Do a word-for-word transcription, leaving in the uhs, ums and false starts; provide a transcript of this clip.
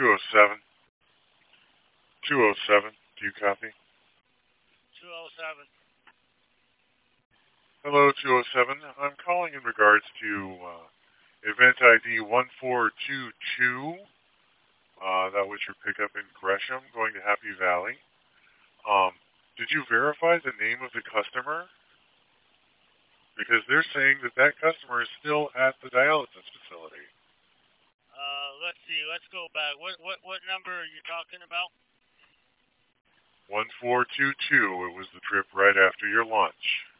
two oh seven. two oh seven. Do you copy? two oh seven. Hello, two oh seven. I'm calling in regards to uh, event I D one four two two. Uh, that was your pickup in Gresham going to Happy Valley. Um, did you verify the name of the customer? Because they're saying that that customer is still at the dialysis facility. Uh, let's see. Let's go back. What what what number are you talking about? one four two two. It was the trip right after your lunch.